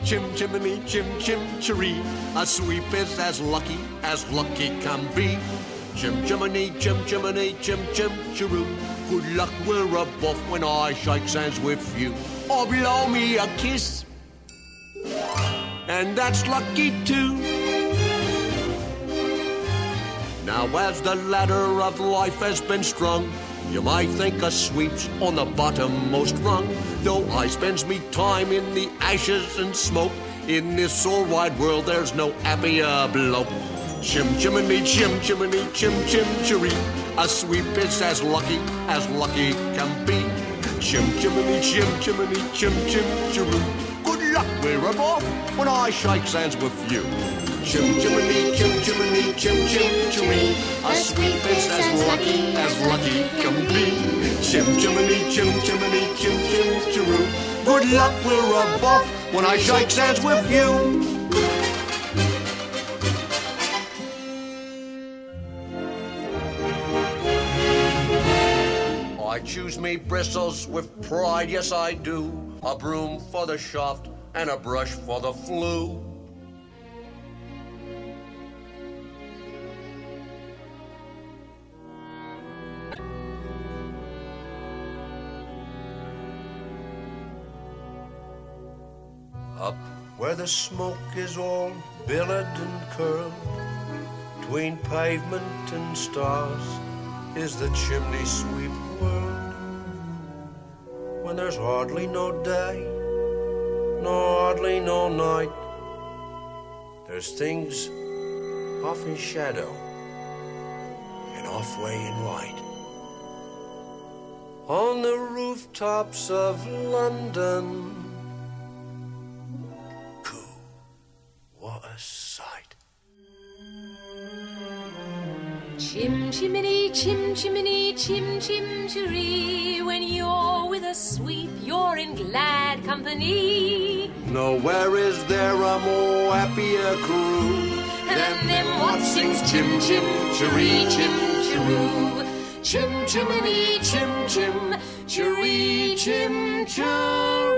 chim chimney, chim chim chiree. A sweep is as lucky can be. Chim chimney, chim chimney, chim chim chiroo. Good luck, we're above when I shake hands with you. Or blow me a kiss, and that's lucky too. Now as the ladder of life has been strung, you might think a sweep's on the bottommost rung. Though I spends me time in the ashes and smoke, in this all wide world there's no happier bloke. Chim chimney, chim chimney, chim chim chiree. A sweep is as lucky can be. Chim chimney, chim chimney, chim chim chiroo. Good luck, we're above when I shake hands with you. Chim chimney, chim chimney, chim chim chiree. A sweep is as lucky can be. Chim chimney, chim chimney, chim chim chiroo. Good luck, we're above when I shake hands with you. I choose me bristles with pride, yes I do. A broom for the shaft and a brush for the flue. Up where the smoke is all billowed and curled, between pavement and stars is the chimney sweep world. When there's hardly no day, nor hardly no night, there's things off in shadow and off way in light. On the rooftops of London, what a sight. Chim chimney, chim chimney, chim chim chiree. When you're with a sweep, you're in glad company. Nowhere is there a more happier crew than them what sings chim chim chiree, chim chiroo. Chim chimney, chim chim chiree, chim chiroo.